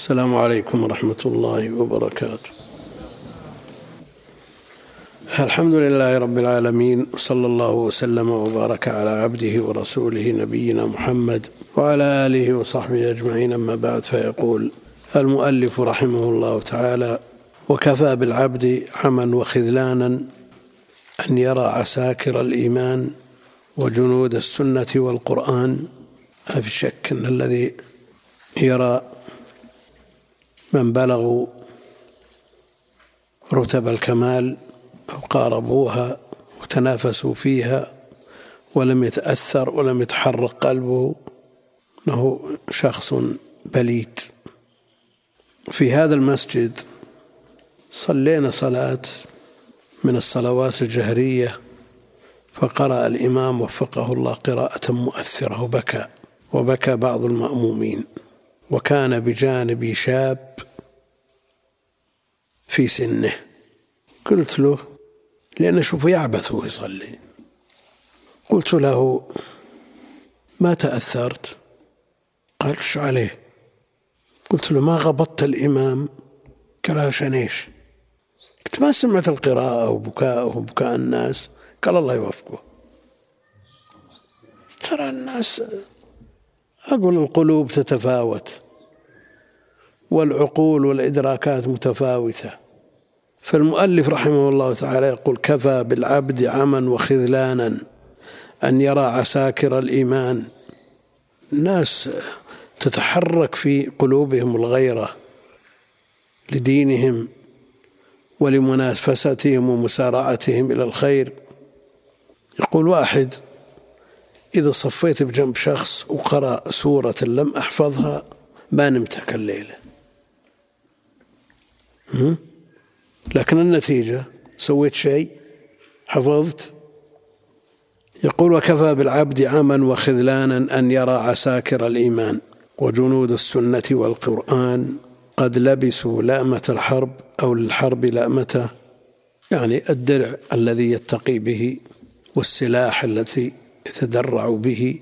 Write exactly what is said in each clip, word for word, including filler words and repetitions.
السلام عليكم ورحمة الله وبركاته. الحمد لله رب العالمين، صلى الله وسلم وبارك على عبده ورسوله نبينا محمد وعلى آله وصحبه أجمعين، أما بعد. فيقول المؤلف رحمه الله تعالى: وكفى بالعبد عما وخذلانا أن يرى عساكر الإيمان وجنود السنة والقرآن. ما في شك أن الذي يرى من بلغوا رتب الكمال أو قاربوها وتنافسوا فيها ولم يتأثر ولم يتحرك قلبه أنه شخص بليد. في هذا المسجد صلينا صلاة من الصلوات الجهرية، فقرأ الإمام وفقه الله قراءة مؤثرة وبكى وبكى بعض المأمومين، وكان بجانبي شاب في سنه. قلت له، لأن أشوفه يعبث ويصلي، قلت له: ما تأثرت؟ قال: شو عليه؟ قلت له: ما غبطت الإمام؟ قال: عشان إيش؟ قلت: ما سمعت القراءة وبكاءهم بكاء الناس؟ قال: الله يوفقه. ترى الناس، أقول القلوب تتفاوت والعقول والإدراكات متفاوتة. فالمؤلف رحمه الله تعالى يقول: كفى بالعبد عما وخذلانا أن يرى عساكر الإيمان. الناس تتحرك في قلوبهم الغيرة لدينهم ولمنافستهم ومسارعتهم إلى الخير. يقول واحد: إذا صفيت بجنب شخص وقرأ سورة لم أحفظها ما نمتك الليلة، لكن النتيجة سويت شيء حفظت. يقول: وكفى بالعبد عما وخذلانا أن يرى عساكر الإيمان وجنود السنة والقرآن قد لبسوا لأمة الحرب، أو للحرب لأمته، يعني الدرع الذي يتقي به والسلاح الذي يتدرع به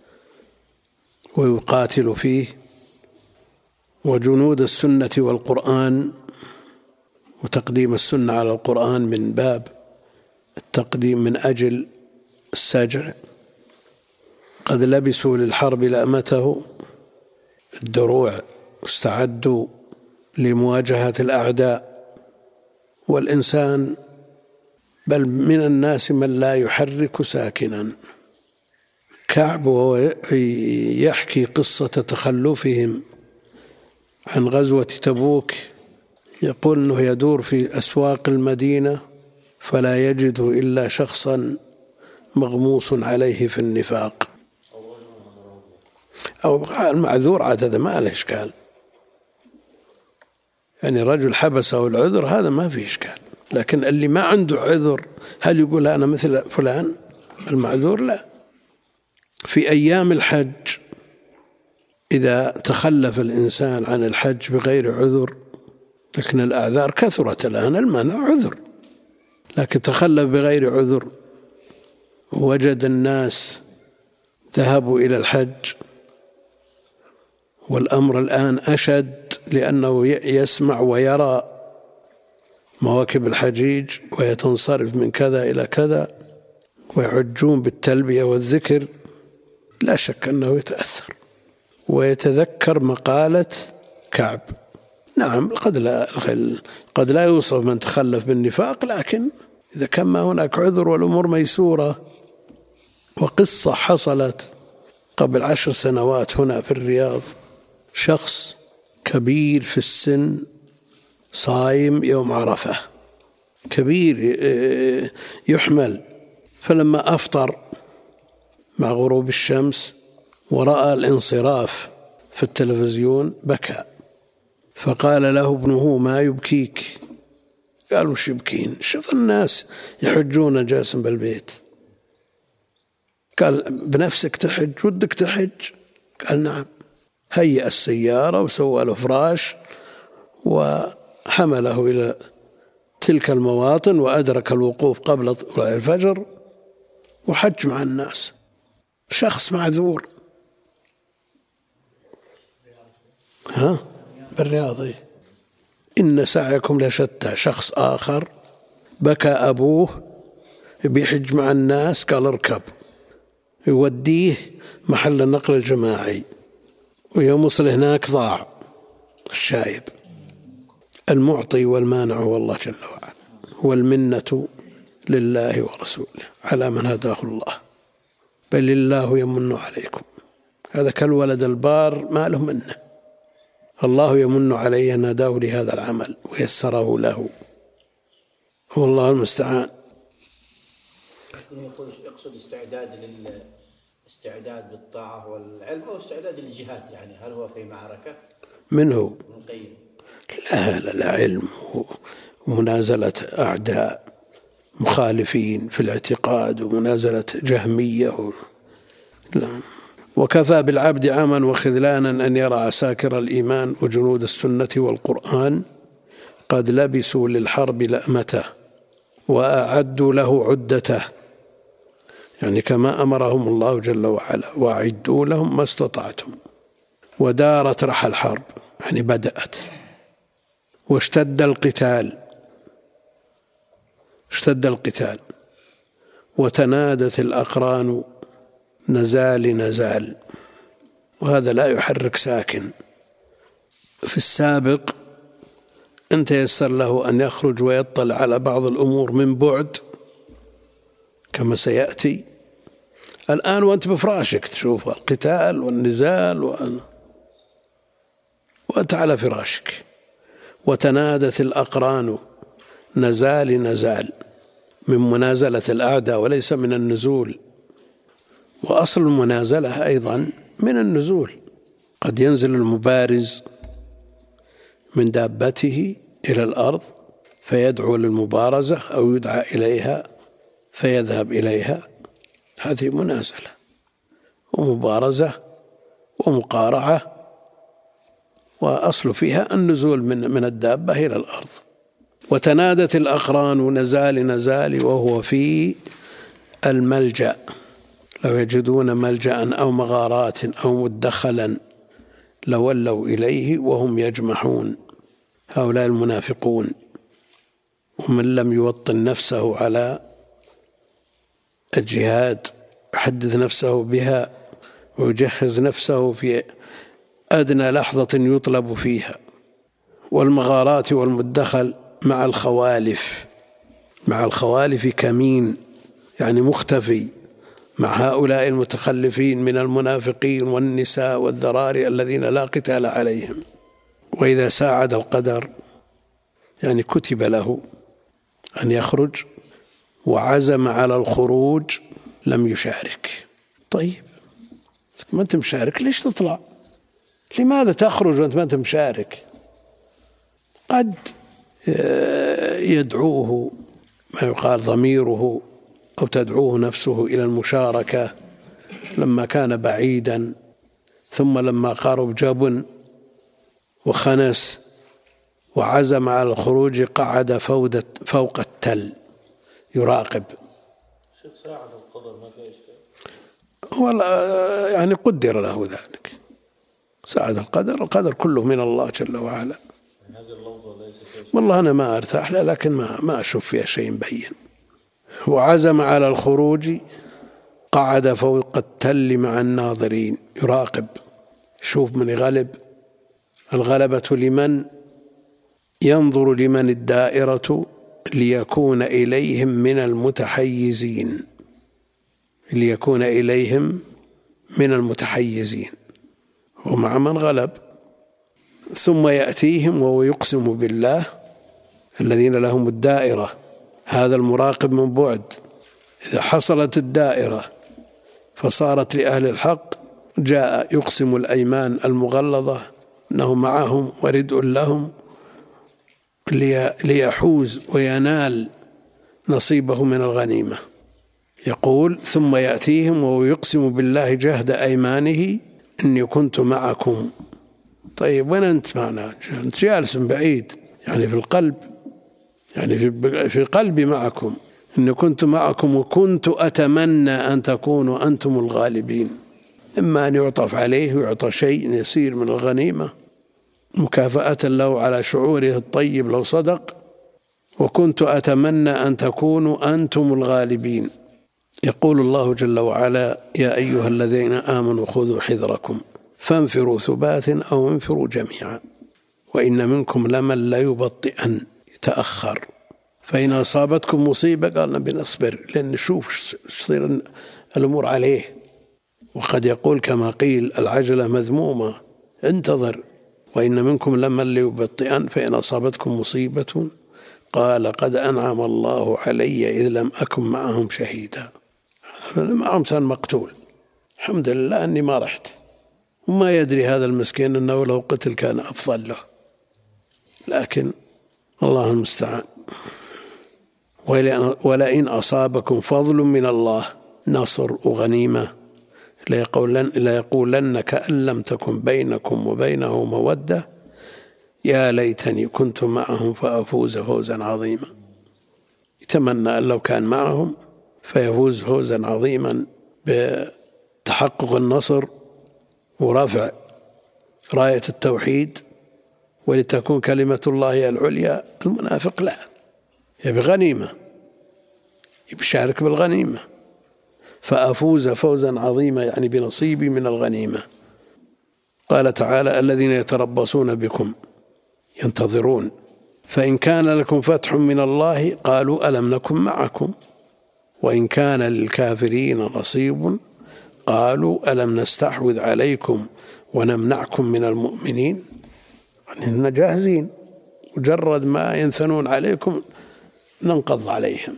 ويقاتل فيه. وجنود السنة والقرآن، وتقديم السنة على القرآن من باب التقديم من أجل السجع. قد لبسوا للحرب لأمته، الدروع، واستعدوا لمواجهة الأعداء. والإنسان بل من الناس من لا يحرك ساكنا. كعب وهو يحكي قصة تخلفهم عن غزوة تبوك يقول أنه يدور في أسواق المدينة فلا يجد إلا شخصا مغموس عليه في النفاق، أو المعذور عاد هذا ما له إشكال، يعني رجل حبسه العذر هذا ما فيه إشكال، لكن اللي ما عنده عذر هل يقول أنا مثل فلان المعذور؟ لا. في أيام الحج إذا تخلف الإنسان عن الحج بغير عذر، لكن الأعذار كثرت الآن، المنع عذر، لكن تخلف بغير عذر وجد الناس ذهبوا إلى الحج، والأمر الآن أشد لأنه يسمع ويرى مواكب الحجيج وهي تنصرف من كذا إلى كذا ويعجون بالتلبية والذكر، لا شك أنه يتأثر ويتذكر مقالة كعب. نعم، قد لا قد لا يوصف من تخلف بالنفاق، لكن إذا كان ما هناك عذر والأمور ميسورة. وقصة حصلت قبل عشر سنوات هنا في الرياض، شخص كبير في السن صايم يوم عرفة، كبير يحمل، فلما أفطر مع غروب الشمس ورأى الانصراف في التلفزيون بكى، فقال له ابنه: ما يبكيك؟ قال: مش يبكين، شوف الناس يحجون جالسين بالبيت. قال: بنفسك تحج؟ ودك تحج؟ قال: نعم. هيأ السيارة وسوى له فراش وحمله إلى تلك المواطن، وأدرك الوقوف قبل طلوع الفجر وحج مع الناس. شخص معذور. ها بالرياض. إن سعيكم لشتى. شخص آخر بكى أبوه بيحج مع الناس، قال اركب، يوديه محل النقل الجماعي، ويوم وصل هناك ضاع الشايب. المعطي والمانع هو الله جل وعلا، والمنة لله ورسوله على من هداه الله، بل الله يمن عليكم. هذا كالولد البار ما له منه، الله يمن عليه أن هداه لهذا العمل ويسره له، هو الله المستعان. يقصد استعداد للاستعداد بالطاعة والعلم أو استعداد للجهاد، يعني هل هو في معركة؟ من هو؟ لا لا لا، علم ومنازلة أعداء مخالفين في الاعتقاد ومنازلة جهمية. لا. وكفى بالعبد عاما وخذلانا أن يرى عساكر الإيمان وجنود السنة والقرآن قد لبسوا للحرب لأمته وأعدوا له عدته، يعني كما أمرهم الله جل وعلا، وأعدوا لهم ما استطعتم. ودارت رحى الحرب، يعني بدأت، واشتد القتال اشتد القتال وتنادت الأقران نزال نزال، وهذا لا يحرك ساكن. في السابق إن تيسر له أن يخرج ويطلع على بعض الأمور من بعد كما سيأتي. الآن وأنت بفراشك تشوف القتال والنزال وأن... وأنت على فراشك. وتنادت الأقران نزال نزال، من منازلة الأعداء وليس من النزول. وأصل المنازلة أيضا من النزول، قد ينزل المبارز من دابته إلى الأرض فيدعو للمبارزة أو يدعى إليها فيذهب إليها، هذه منازلة ومبارزة ومقارعة، وأصل فيها النزول من من الدابة إلى الأرض. وتنادت الأقران نزال نزال وهو في الملجأ، لو يجدون ملجأ أو مغارات أو مدخلا لولوا إليه وهم يجمحون. هؤلاء المنافقون، ومن لم يوطن نفسه على الجهاد يحدث نفسه بها ويجهز نفسه في أدنى لحظة يطلب فيها. والمغارات والمدخل مع الخوالف، مع الخوالف كمين، يعني مختفي مع هؤلاء المتخلفين من المنافقين والنساء والذراري الذين لا قتال عليهم. وإذا ساعد القدر يعني كتب له أن يخرج وعزم على الخروج لم يشارك. طيب ما أنت مشارك ليش تطلع؟ لماذا تخرج وأنت ما أنت مشارك؟ قد يدعوه ما يقال ضميره أو تدعوه نفسه إلى المشاركة لما كان بعيدا، ثم لما قارب جبن وخنس وعزم على الخروج قعد فوق التل يراقب. شيخ ساعد القدر ما والله يعني قدر له ذلك، ساعد القدر، القدر كله من الله جل وعلا. والله أنا ما أرتاح له، لكن ما ما أشوف فيها شيء مبين. وعزم على الخروج قعد فوق التل مع الناظرين يراقب، شوف من يغلب. الغلبة لمن؟ ينظر لمن الدائرة ليكون إليهم من المتحيزين، ليكون إليهم من المتحيزين، ومع من غلب. ثم يأتيهم وهو يقسم بالله الذين لهم الدائرة، هذا المراقب من بعد. إذا حصلت الدائرة فصارت لأهل الحق جاء يقسم الأيمان المغلظة أنه معهم وردء لهم ليحوز وينال نصيبه من الغنيمة. يقول ثم يأتيهم وهو يقسم بالله جهد أيمانه إني كنت معكم. طيب وين أنت معنا؟ أنت جالس بعيد، يعني في القلب، يعني في قلبي معكم، إني كنت معكم وكنت أتمنى أن تكونوا أنتم الغالبين. إما أن يعطف عليه ويعطى شيء يسير من الغنيمة، مكافأة له على شعوره الطيب لو صدق. وكنت أتمنى أن تكونوا أنتم الغالبين. يقول الله جل وعلا: يا أيها الذين آمنوا خذوا حذركم فانفروا ثبات أو انفروا جميعا وإن منكم لمن ليبطئن يتأخر فإن أصابتكم مصيبة قال نبي نصبر لأن نشوف تصير الأمور عليه. وقد يقول كما قيل: العجلة مذمومة انتظر. وإن منكم لمن ليبطئن فإن أصابتكم مصيبة قال قد أنعم الله علي إذ لم أكن معهم شهيدا. معهم كان مقتول، الحمد لله أني ما رحت. وما يدري هذا المسكين أنه لو قتل كان أفضل له، لكن الله المستعان. ولئن أصابكم فضل من الله نصر وغنيمة ليقولن, ليقولن كأن لم تكن بينكم وبينه مودة يا ليتني كنت معهم فأفوز فوزا عظيما. يتمنى أن لو كان معهم فيفوز فوزا عظيما بتحقق النصر ورفع راية التوحيد ولتكون كلمة الله العليا. المنافق لا، يبي غنيمة، يشارك بالغنيمة. فأفوز فوزا عظيما يعني بنصيبي من الغنيمة. قال تعالى: الذين يتربصون بكم ينتظرون فإن كان لكم فتح من الله قالوا ألم نكن معكم وإن كان للكافرين نصيب قالوا ألم نستحوذ عليكم ونمنعكم من المؤمنين. يعني إننا جاهزين، مجرد ما ينثنون عليكم ننقض عليهم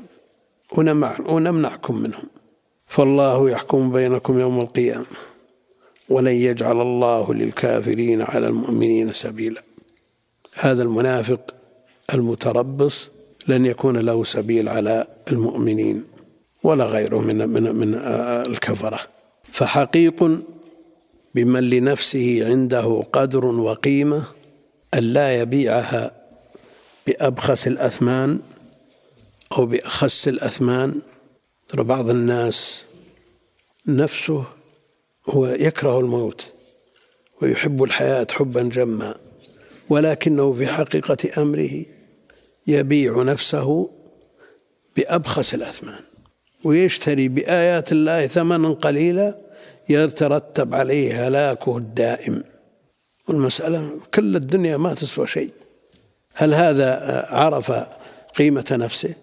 ونمنعكم منهم. فالله يحكم بينكم يوم القيامة ولن يجعل الله للكافرين على المؤمنين سبيلا. هذا المنافق المتربص لن يكون له سبيل على المؤمنين ولا غيره من من من الكفرة. فحقيق بمن لنفسه عنده قدر وقيمة أن لا يبيعها بأبخس الأثمان أو بأخس الأثمان. ترى بعض الناس نفسه هو يكره الموت ويحب الحياة حبا جما، ولكنه في حقيقة أمره يبيع نفسه بأبخس الأثمان ويشتري بآيات الله ثمنا قليلا يترتب عليه هلاكه الدائم. والمسألة كل الدنيا ما تسوى شيء. هل هذا عرف قيمة نفسه؟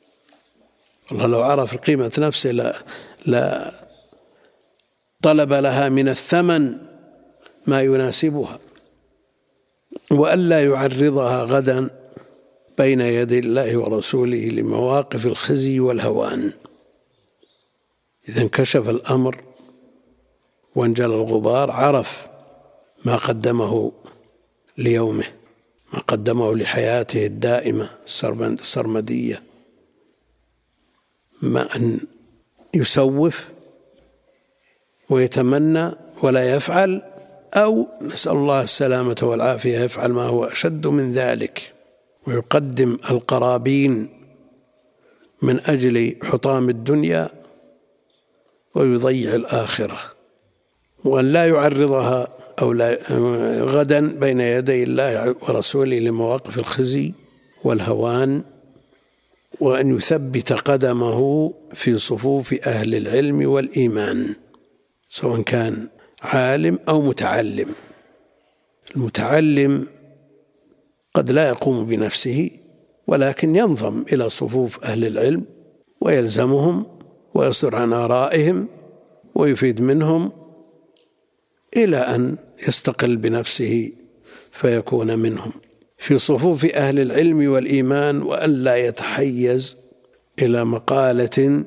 والله لو عرف قيمة نفسه لا, لا طلب لها من الثمن ما يناسبها وألا يعرضها غدا بين يدي الله ورسوله لمواقف الخزي والهوان. إذا انكشف الأمر وانجل الغبار عرف ما قدمه ليومه، ما قدمه لحياته الدائمة السرمدية، ما أن يسوف ويتمنى ولا يفعل، أو نسأل الله السلامة والعافية يفعل ما هو أشد من ذلك ويقدم القرابين من أجل حطام الدنيا ويضيع الآخرة، وأن لا يعرضها أو لا غدا بين يدي الله ورسوله لمواقف الخزي والهوان، وأن يثبت قدمه في صفوف أهل العلم والإيمان سواء كان عالم أو متعلم. المتعلم قد لا يقوم بنفسه ولكن ينضم إلى صفوف أهل العلم ويلزمهم ويصدر عن آرائهم ويفيد منهم إلى أن يستقل بنفسه فيكون منهم في صفوف أهل العلم والإيمان، وأن لا يتحيز إلى مقالة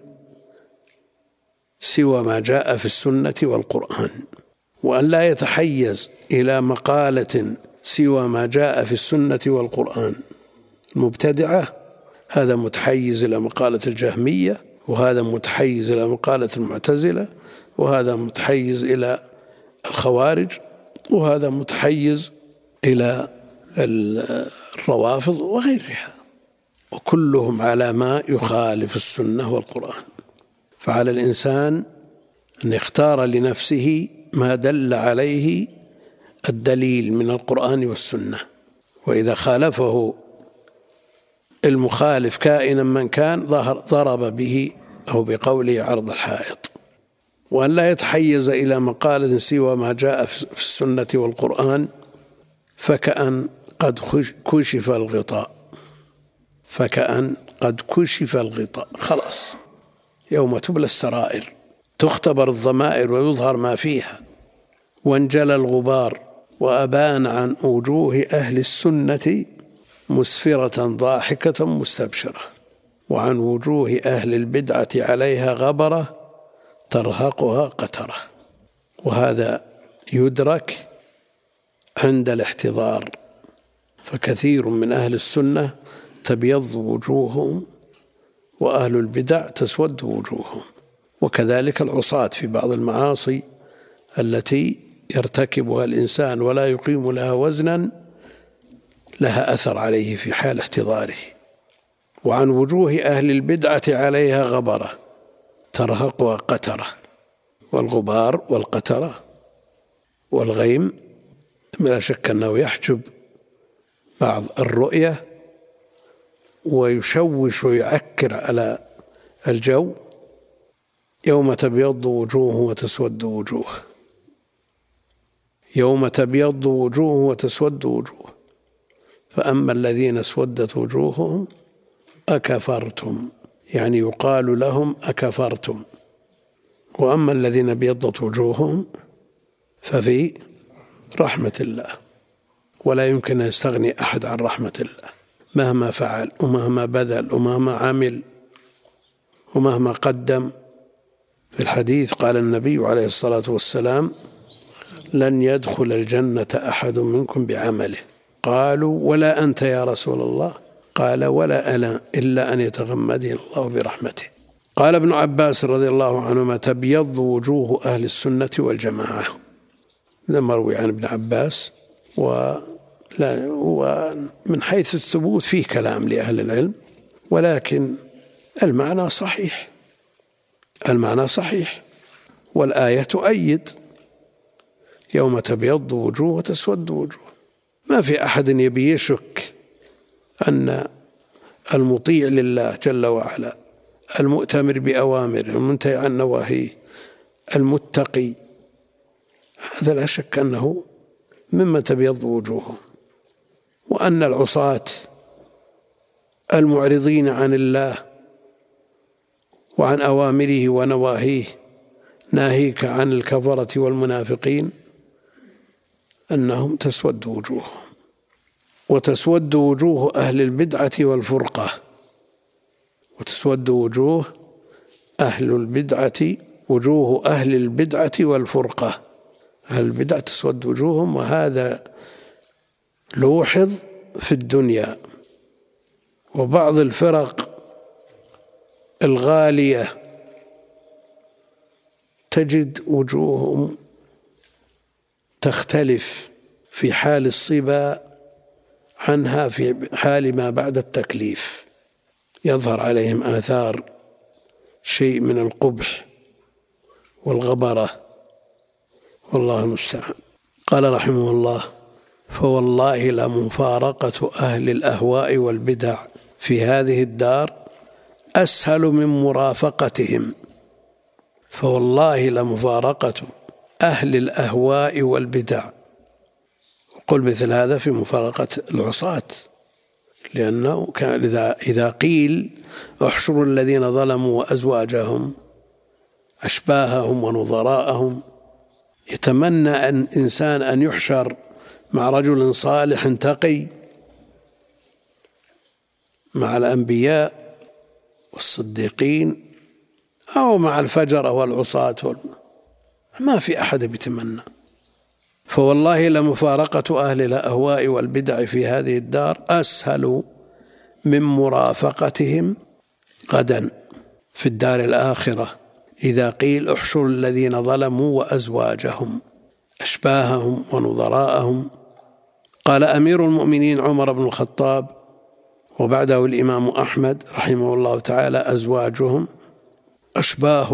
سوى ما جاء في السنة والقرآن، وأن لا يتحيز إلى مقالة سوى ما جاء في السنة والقرآن. المبتدعة هذا متحيز إلى مقالة الجهمية، وهذا متحيز إلى مقالة المعتزلة، وهذا متحيز إلى الخوارج، وهذا متحيز إلى الروافض وغيرها، وكلهم على ما يخالف السنة والقرآن. فعلى الإنسان أن يختار لنفسه ما دل عليه الدليل من القرآن والسنة، وإذا خالفه المخالف كائنا من كان ضرب به أو بقوله عرض الحائط، وأن لا يتحيز إلى مقالة سوى ما جاء في السنة والقرآن، فكأن قد كشف الغطاء فكأن قد كشف الغطاء خلاص. يوم تبلى السرائر تختبر الضمائر ويظهر ما فيها، وانجلى الغبار وأبان عن وجوه أهل السنة مسفرة ضاحكة مستبشرة، وعن وجوه أهل البدعة عليها غبرة ترهقها قترة. وهذا يدرك عند الاحتضار، فكثير من أهل السنة تبيض وجوههم وأهل البدع تسود وجوههم، وكذلك العصاة في بعض المعاصي التي يرتكبها الإنسان ولا يقيم لها وزنا لها أثر عليه في حال احتضاره. وعن وجوه أهل البدعة عليها غبرة ترهقها قترة. والغبار والقترة والغيم لا شك أنه يحجب بعض الرؤية ويشوش ويعكر على الجو. يوم تبيض وجوه وتسود وجوه يوم تبيض وجوه وتسود وجوه فأما الذين اسودت وجوههم أكفرتم، يعني يقال لهم أكفرتم، وأما الذين ابيضت وجوههم ففي رحمة الله، ولا يمكن أن يستغني أحد عن رحمة الله مهما فعل ومهما بذل ومهما عمل ومهما قدم. في الحديث قال النبي عليه الصلاة والسلام: لن يدخل الجنة أحد منكم بعمله. قالوا: ولا أنت يا رسول الله؟ قال: ولا أنا إلا أن يتغمدني الله برحمته. قال ابن عباس رضي الله عنهما: تبيض وجوه أهل السنة والجماعة. لما روي عن ابن عباس، ومن حيث الثبوت فيه كلام لأهل العلم، ولكن المعنى صحيح المعنى صحيح والآية تؤيد: يوم تبيض وجوه وتسود وجوه. ما في أحد يبي يشك أن المطيع لله جل وعلا، المؤتمر بأوامره، المنتهي عن نواهيه، المتقي، هذا لا شك أنه مما تبيض وجوههم. وأن العصاة المعرضين عن الله وعن أوامره ونواهيه، ناهيك عن الكفرة والمنافقين، أنهم تسود وجوههم. وتسود وجوه أهل البدعة والفرقة وتسود وجوه أهل البدعة وجوه أهل البدعة والفرقة. أهل البدعة تسود وجوههم، وهذا لوحظ في الدنيا. وبعض الفرق الغالية تجد وجوههم تختلف في حال الصبا عنها في حال ما بعد التكليف، يظهر عليهم آثار شيء من القبح والغبرة، والله المستعان. قال رحمه الله: فوالله لمفارقة أهل الأهواء والبدع في هذه الدار أسهل من مرافقتهم. فوالله لمفارقة أهل الأهواء والبدع. قل مثل هذا في مفارقة العصاة، لأنه كان إذا قيل احشروا الذين ظلموا وأزواجهم أشباههم ونظراءهم، يتمنى أن إنسان أن يحشر مع رجل صالح تقي، مع الأنبياء والصديقين، أو مع الفجرة والعصاة وال... ما في أحد بيتمنى. فوالله لمفارقة أهل الأهواء والبدع في هذه الدار أسهل من مرافقتهم غدا في الدار الآخرة، إذا قيل احشروا الذين ظلموا وأزواجهم أشباههم ونظراءهم. قال أمير المؤمنين عمر بن الخطاب، وبعده الإمام أحمد رحمه الله تعالى: أزواجهم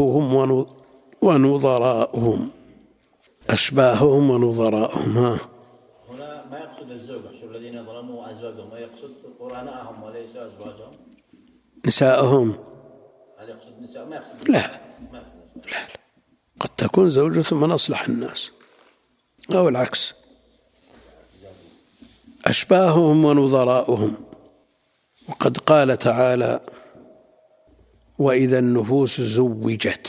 أشباههم ونظراءهم. أشباههم ونظراءهم. ها يقصد الزوج، يحشر الذين ظلموا أزواجهم، ويقصد قرناءهم وليس أزواجهم. نساءهم. هل يقصد نساء؟ ما يقصد. لا. ما لا لا، قد تكون زوجة من أصلح الناس أو العكس. أشباههم ونظراؤهم. وقد قال تعالى: وإذا النفوس زوجت،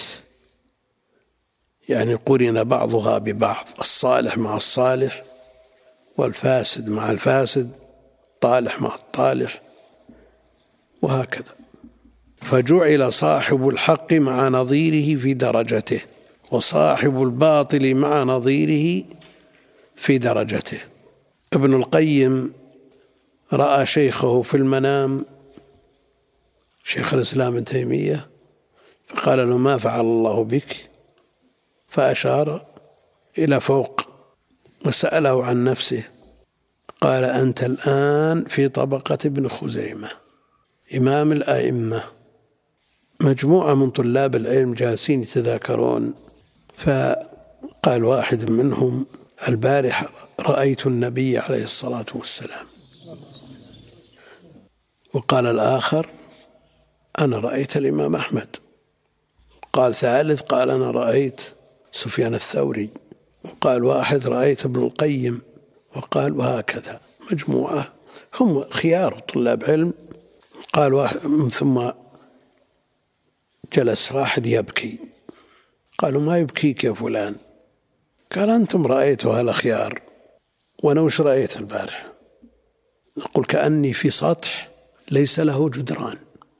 يعني قرن بعضها ببعض، الصالح مع الصالح والفاسد مع الفاسد، الطالح مع الطالح، وهكذا. فجعل صاحب الحق مع نظيره في درجته، وصاحب الباطل مع نظيره في درجته. ابن القيم رأى شيخه في المنام، شيخ الإسلام ابن تيمية، فقال له: ما فعل الله بك؟ فأشار إلى فوق وسأله عن نفسه، قال: أنت الآن في طبقة ابن خزيمة إمام الأئمة. مجموعة من طلاب العلم جالسين يتذاكرون، فقال واحد منهم: البارحة رأيت النبي عليه الصلاة والسلام. وقال الآخر: أنا رأيت الإمام أحمد. قال ثالث: قال أنا رأيت سفيان الثوري. وقال واحد: رأيت ابن القيم. وقال وهكذا مجموعة هم خيار طلاب علم. قال واحد ثم جلس واحد يبكي. قالوا: ما يبكيك يا فلان؟ قال: أنتم رأيتها الأخيار وأنا وش رأيت البارحة؟ يقول: كأني في سطح ليس له جدران،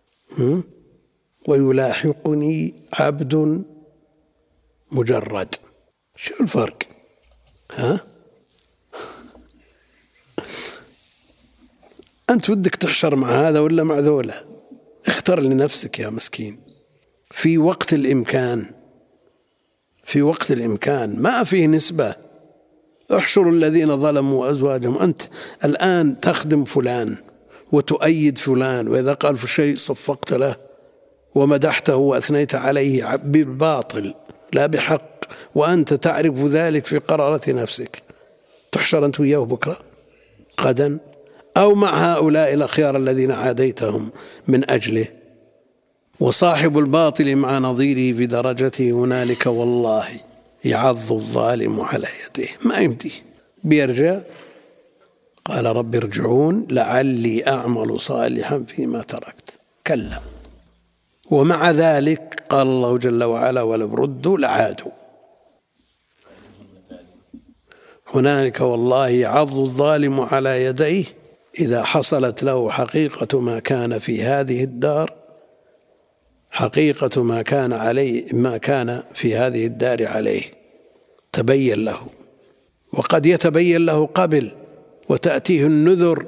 ويلاحقني عبد مجرد. شو الفرق؟ ها؟ أنت ودك تحشر مع هذا ولا مع ذولا؟ اختر لنفسك يا مسكين. في وقت الإمكان، في وقت الإمكان ما فيه نسبة. احشر الذين ظلموا أزواجهم. أنت الآن تخدم فلان وتؤيد فلان، وإذا قال في شيء صفقت له ومدحته وأثنيت عليه بالباطل لا بحق، وأنت تعرف ذلك في قرارة نفسك. تحشر أنت وياه بكرة غدا، أو مع هؤلاء الأخيار الذين عاديتهم من أجله. وصاحب الباطل مع نظيره في درجته هنالك والله يعض الظالم على يديه. ما يمديه بيرجع. قال: رب ارجعون لعلي أعمل صالحا فيما تركت. كلا. ومع ذلك قال الله جل وعلا: ولو ردوا لعادوا. هنالك والله يعض الظالم على يديه إذا حصلت له حقيقة ما كان في هذه الدار، حقيقة ما كان عليه ما كان في هذه الدار عليه تبين له. وقد يتبين له قبل وتأتيه النذر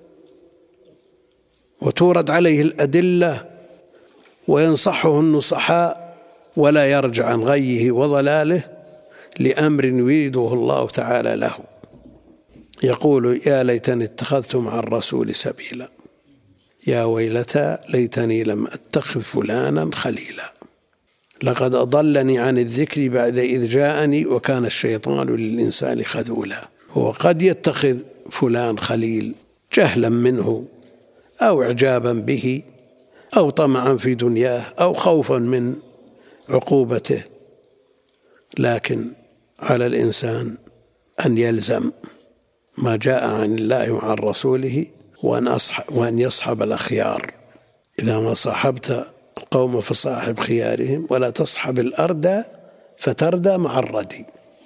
وتورد عليه الأدلة وينصحه النصحاء ولا يرجع عن غيه وضلاله لأمر يريده الله تعالى له. يقول: يا ليتني اتخذت مع الرسول سبيلا، يا ويلتى ليتني لم أتخذ فلانا خليلا، لقد أضلني عن الذكر بعد إذ جاءني وكان الشيطان للإنسان خذولا. هو قد يتخذ فلان خليل جهلا منه أو إعجابا به أو طمعا في دنياه أو خوفا من عقوبته، لكن على الإنسان أن يلزم ما جاء عن الله وعن رسوله وأن, وأن يصحب الأخيار. إذا ما صاحبت القوم فصاحب خيارهم، ولا تصحب الأردى فتردى مع الردي.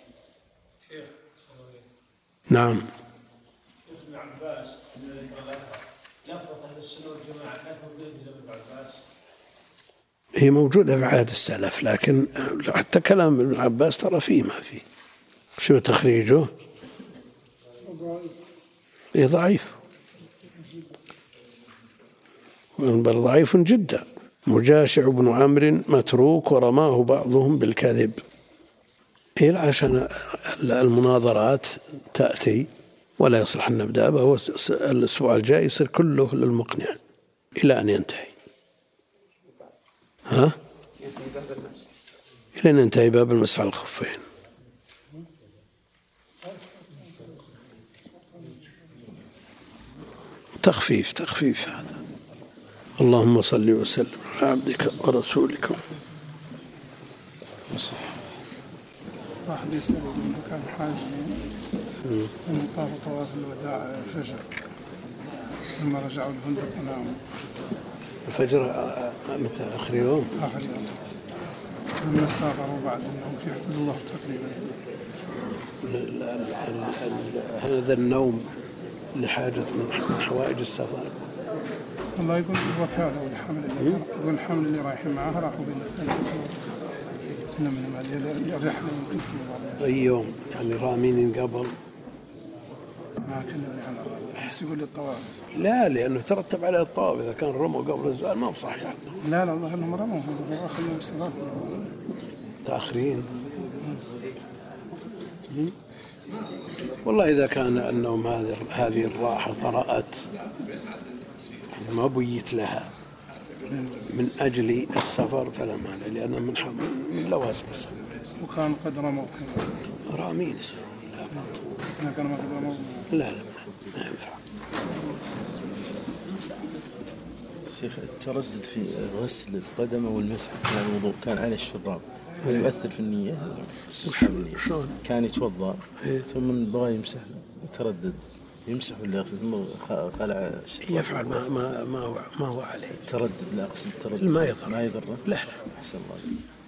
نعم. ابن عباس لفظة أهل السنة والجماعة لا تفضل في زمن ابن عباس. هي موجودة في عهد السلف، لكن حتى كلام ابن عباس ترى فيه ما فيه. شو تخريجه؟ إيه ضعيف، بل ضعيف جدا. مجاشع بن عمرو متروك ورماه بعضهم بالكذب. إيه عشان المناظرات تأتي ولا يصلح أن نبدأ به. الأسبوع الجاي يصير كله للمقنع إلى أن ينتهي. ها؟ إلى أن ينتهي باب المسح على الخفين. تخفيف تخفيف هذا. اللهم صل وسلم على عبدك ورسولك. واحد يسأل إذا كان حاجي من طاف طواف الوداع الفجر ثم رجعوا الفندق وناموا. الفجر متى؟ آخر يوم؟ آخر يوم لما سافروا بعد أنهم في حدود الظهر تقريبا. هذا النوم لحاجة من حوائج السفر. الله يقول الوكالة والحمل اللي يقول الحمل اللي رايحين معاه راحوا بين كنا من هذه الرحلة يمكن أي يوم يعني رامين قبل ما كنا من الرامين بس يقول لي الطواف. لا لأنه ترتب عليه الطواف إذا كان رموا قبل الزوال ما بصحيح عندهم. لا لا الله إنهم رموا في آخر يوم الصلاة تأخرين. والله إذا كان النوم هذه هذه الراحة طرأت يعني ما بيت لها من أجل السفر فلا مانع لأنه من من لوازم السفر. وكان قد رموا رامين يصيرون. لا كان ما قد رموا. لا لا ما ينفع. شيخ التردد في غسل القدم والمسح على الوضوء كان على الشراب هل يؤثر في النية؟ شلون؟ كان يتوضأ إيه؟ ثم بغى يمسح تردد يمسح ولا يغسل ثم خلع الشراب يفعل ما ما ما هو ما هو عليه تردد. لا أقصد التردد ما يضر ما يضر. لا لا أحسن الله.